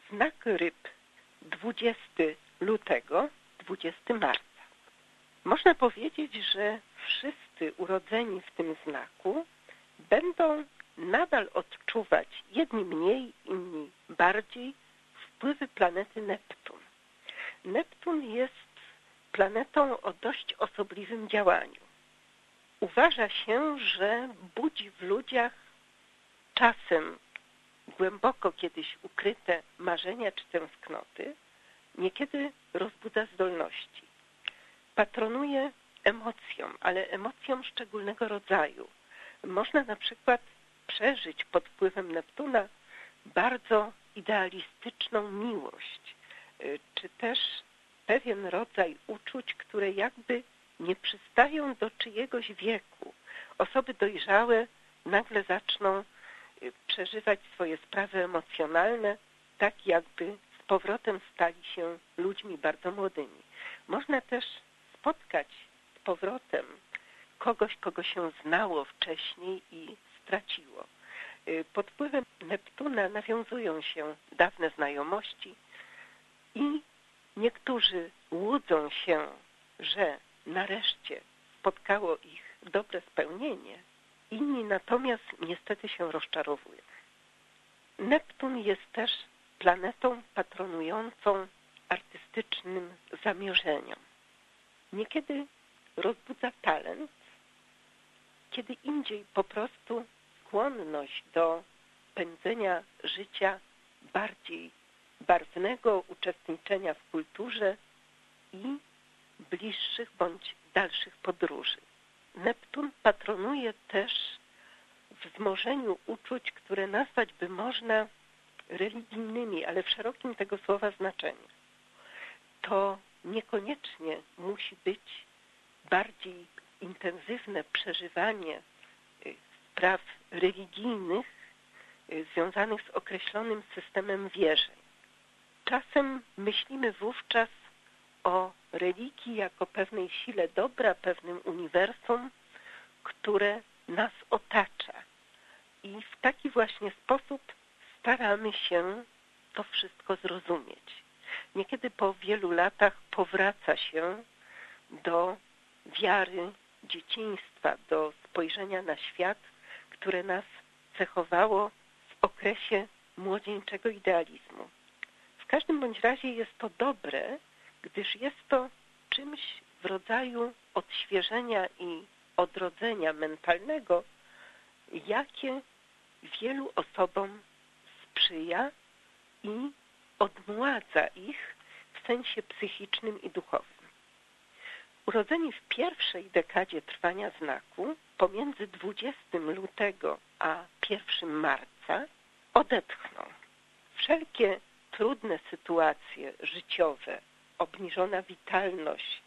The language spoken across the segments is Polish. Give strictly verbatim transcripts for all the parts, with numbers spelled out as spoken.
Znak ryb dwudziestego lutego, dwudziestego marca. Można powiedzieć, że wszyscy urodzeni w tym znaku będą nadal odczuwać, jedni mniej, inni bardziej, wpływy planety Neptun. Neptun jest planetą o dość osobliwym działaniu. Uważa się, że budzi w ludziach czasem głęboko kiedyś ukryte marzenia czy tęsknoty, niekiedy rozbudza zdolności. Patronuje emocjom, ale emocjom szczególnego rodzaju. Można na przykład przeżyć pod wpływem Neptuna bardzo idealistyczną miłość, czy też pewien rodzaj uczuć, które jakby nie przystają do czyjegoś wieku. Osoby dojrzałe nagle zaczną przeżywać swoje sprawy emocjonalne, tak jakby z powrotem stali się ludźmi bardzo młodymi. Można też spotkać z powrotem kogoś, kogo się znało wcześniej i straciło. Pod wpływem Neptuna nawiązują się dawne znajomości i niektórzy łudzą się, że nareszcie spotkało ich dobre spełnienie, inni natomiast niestety się rozczarowują. Neptun jest też planetą patronującą artystycznym zamierzeniom. Niekiedy rozbudza talent, kiedy indziej po prostu skłonność do pędzenia życia bardziej barwnego, uczestniczenia w kulturze i bliższych bądź dalszych podróży. Neptun patronuje też wzmożeniu uczuć, które nazwać by można religijnymi, ale w szerokim tego słowa znaczeniu. To niekoniecznie musi być bardziej intensywne przeżywanie spraw religijnych związanych z określonym systemem wierzeń. Czasem myślimy wówczas o religii jako pewnej sile dobra, pewnym uniwersum, które nas otacza. I w taki właśnie sposób staramy się to wszystko zrozumieć. Niekiedy po wielu latach powraca się do wiary dzieciństwa, do spojrzenia na świat, które nas cechowało w okresie młodzieńczego idealizmu. W każdym bądź razie jest to dobre, gdyż jest to czymś w rodzaju odświeżenia i odrodzenia mentalnego, jakie wielu osobom sprzyja i odmładza ich w sensie psychicznym i duchowym. Urodzeni w pierwszej dekadzie trwania znaku, pomiędzy dwudziestego lutego a pierwszego marca, odetchną. Wszelkie trudne sytuacje życiowe, obniżona witalność,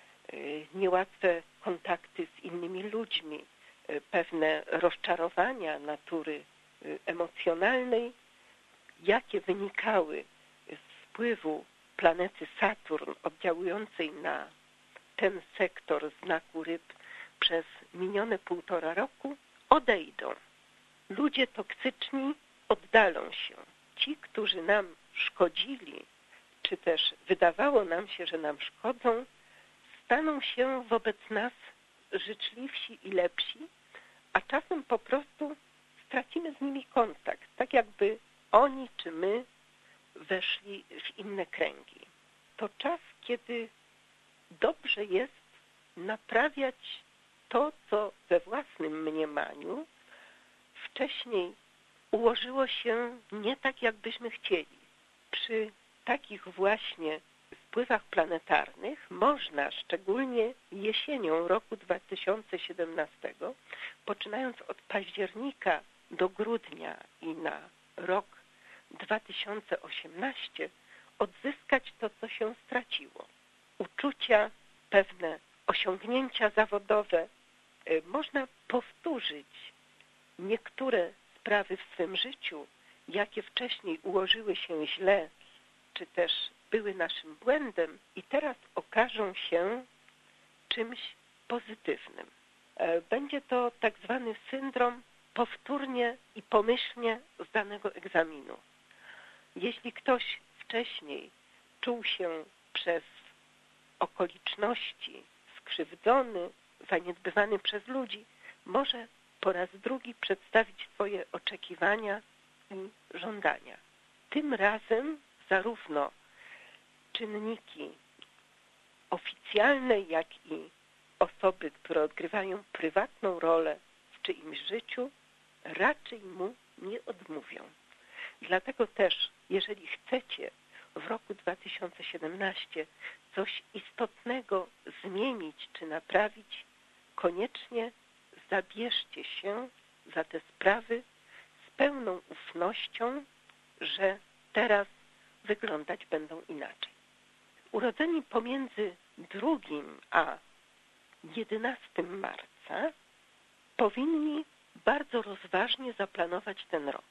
niełatwe kontakty z innymi ludźmi, pewne rozczarowania natury emocjonalnej, jakie wynikały z wpływu planety Saturn oddziałującej na ten sektor znaku ryb przez minione półtora roku, odejdą. Ludzie toksyczni oddalą się. Ci, którzy nam szkodzili, czy też wydawało nam się, że nam szkodzą, staną się wobec nas życzliwsi i lepsi, a czasem po prostu stracimy z nimi kontakt, tak jakby oni czy my weszli w inne kręgi. To czas, kiedy dobrze jest naprawiać to, co we własnym mniemaniu wcześniej ułożyło się nie tak, jakbyśmy chcieli. Przy takich właśnie wpływach planetarnych można, szczególnie jesienią roku dwa tysiące siedemnastego, poczynając od października do grudnia i na rok dwa tysiące osiemnasty, odzyskać to, co się straciło. Uczucia, pewne osiągnięcia zawodowe. Można powtórzyć niektóre sprawy w swym życiu, jakie wcześniej ułożyły się źle, czy też były naszym błędem i teraz okażą się czymś pozytywnym. Będzie to tak zwany syndrom powtórnie i pomyślnie zdanego egzaminu. Jeśli ktoś wcześniej czuł się przez okoliczności skrzywdzony, zaniedbywany przez ludzi, może po raz drugi przedstawić swoje oczekiwania i żądania. Tym razem zarówno czynniki oficjalne, jak i osoby, które odgrywają prywatną rolę w czyimś życiu, raczej mu nie odmówią. Dlatego też, jeżeli chcecie w roku dwa tysiące siedemnastym coś istotnego zmienić czy naprawić, koniecznie zabierzcie się za te sprawy z pełną ufnością, że teraz wyglądać będą inaczej. Urodzeni pomiędzy drugim a jedenastego marca powinni bardzo rozważnie zaplanować ten rok.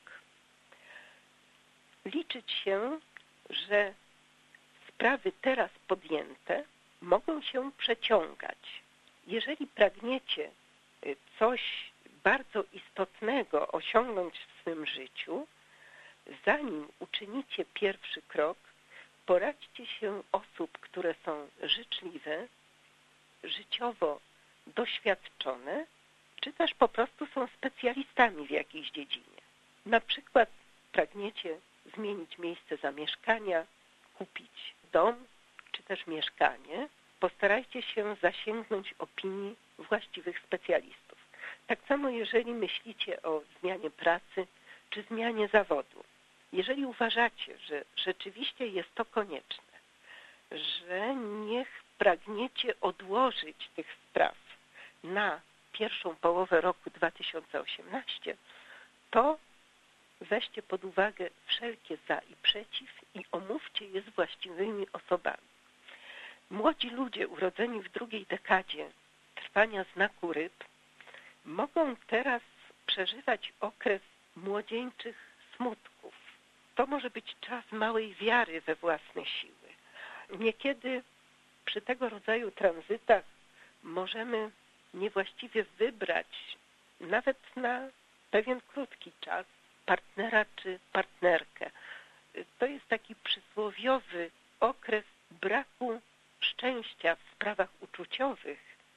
Liczyć się, że sprawy teraz podjęte mogą się przeciągać. Jeżeli pragniecie coś bardzo istotnego osiągnąć w swym życiu, zanim uczynicie pierwszy krok, poradźcie się osób, które są życzliwe, życiowo doświadczone, czy też po prostu są specjalistami w jakiejś dziedzinie. Na przykład pragniecie zmienić miejsce zamieszkania, kupić dom, czy też mieszkanie, postarajcie się zasięgnąć opinii właściwych specjalistów. Tak samo jeżeli myślicie o zmianie pracy, czy zmianie zawodu. Jeżeli uważacie, że rzeczywiście jest to konieczne, że niech pragniecie odłożyć tych spraw na pierwszą połowę roku dwa tysiące osiemnastego, to weźcie pod uwagę wszelkie za i przeciw i omówcie je z właściwymi osobami. Młodzi ludzie urodzeni w drugiej dekadzie trwania znaku ryb mogą teraz przeżywać okres młodzieńczych smutków. To może być czas małej wiary we własne siły. Niekiedy przy tego rodzaju tranzytach możemy niewłaściwie wybrać, nawet na pewien krótki czas, partnera czy partnerkę. To jest taki przysłowiowy okres braku szczęścia w sprawach uczuciowych,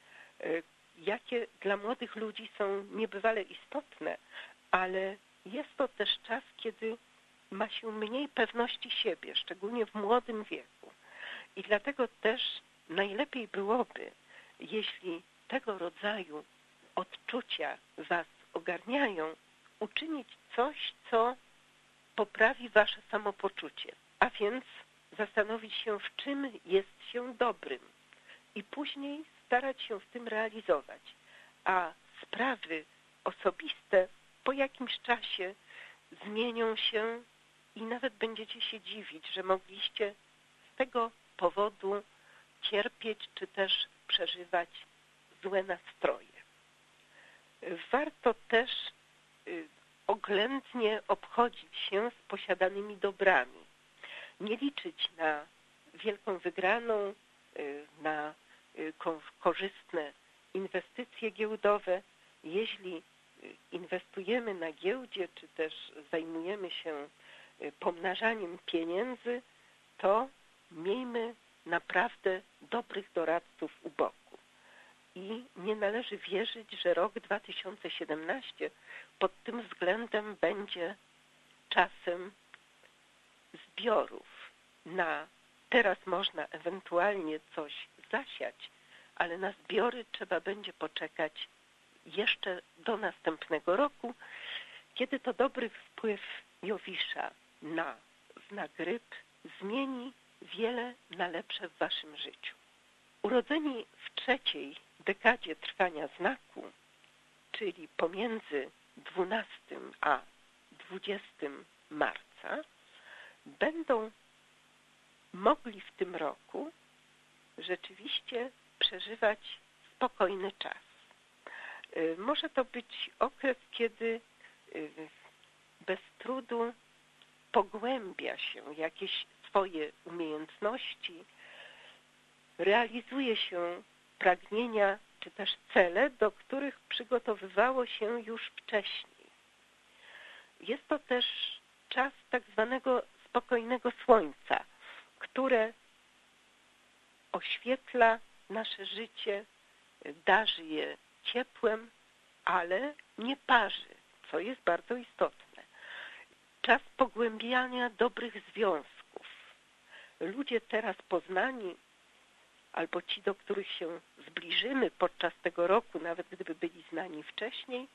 jakie dla młodych ludzi są niebywale istotne, ale jest to też czas, kiedy ma się mniej pewności siebie, szczególnie w młodym wieku. I dlatego też najlepiej byłoby, jeśli tego rodzaju odczucia was ogarniają, uczynić coś, co poprawi wasze samopoczucie, a więc zastanowić się, w czym jest się dobrym i później starać się w tym realizować, a sprawy osobiste po jakimś czasie zmienią się i nawet będziecie się dziwić, że mogliście z tego powodu cierpieć czy też przeżywać złe nastroje. Warto też oględnie obchodzić się z posiadanymi dobrami. Nie liczyć na wielką wygraną, na korzystne inwestycje giełdowe. Jeśli inwestujemy na giełdzie, czy też zajmujemy się pomnażaniem pieniędzy, to miejmy naprawdę dobrych doradców u boku. I nie należy wierzyć, że rok dwa tysiące siedemnasty pod tym względem będzie czasem zbiorów. Na teraz można ewentualnie coś zasiać, ale na zbiory trzeba będzie poczekać jeszcze do następnego roku, kiedy to dobry wpływ Jowisza na znak ryb zmieni wiele na lepsze w waszym życiu. Urodzeni w trzeciej dekadzie trwania znaku, czyli pomiędzy dwunastego a dwudziestego marca, będą mogli w tym roku rzeczywiście przeżywać spokojny czas. Może to być okres, kiedy bez trudu pogłębia się jakieś swoje umiejętności, realizuje się pragnienia czy też cele, do których przygotowywało się już wcześniej. Jest to też czas tak zwanego spokojnego słońca, które oświetla nasze życie, darzy je ciepłem, ale nie parzy, co jest bardzo istotne. Czas pogłębiania dobrych związków. Ludzie teraz poznani, albo ci, do których się zbliżymy podczas tego roku, nawet gdyby byli znani wcześniej,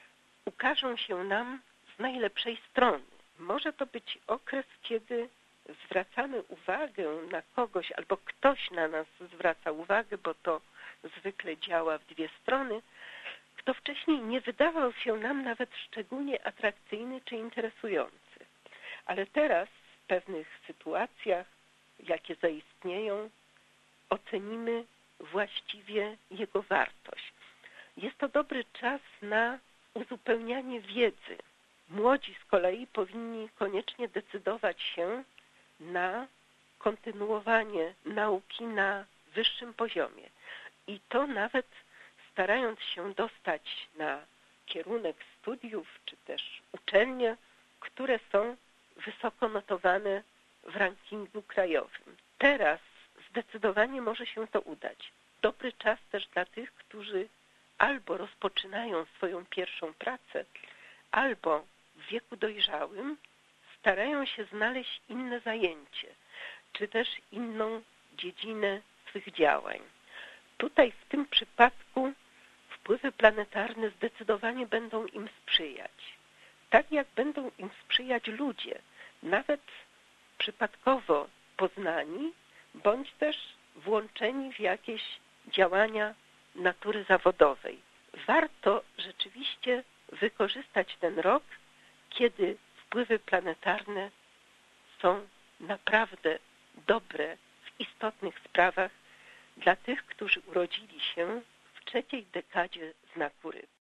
ukażą się nam z najlepszej strony. Może to być okres, kiedy zwracamy uwagę na kogoś, albo ktoś na nas zwraca uwagę, bo to zwykle działa w dwie strony, kto wcześniej nie wydawał się nam nawet szczególnie atrakcyjny czy interesujący. Ale teraz w pewnych sytuacjach, jakie zaistnieją, ocenimy właściwie jego wartość. Jest to dobry czas na uzupełnianie wiedzy. Młodzi z kolei powinni koniecznie decydować się na kontynuowanie nauki na wyższym poziomie. I to nawet starając się dostać na kierunek studiów, czy też uczelnie, które są wysoko notowane w rankingu krajowym. Teraz zdecydowanie może się to udać. Dobry czas też dla tych, którzy albo rozpoczynają swoją pierwszą pracę, albo w wieku dojrzałym starają się znaleźć inne zajęcie, czy też inną dziedzinę swych działań. Tutaj w tym przypadku wpływy planetarne zdecydowanie będą im sprzyjać. Tak jak będą im sprzyjać ludzie, nawet przypadkowo poznani, bądź też włączeni w jakieś działania natury zawodowej. Warto rzeczywiście wykorzystać ten rok, kiedy wpływy planetarne są naprawdę dobre w istotnych sprawach dla tych, którzy urodzili się w trzeciej dekadzie znaku ryb.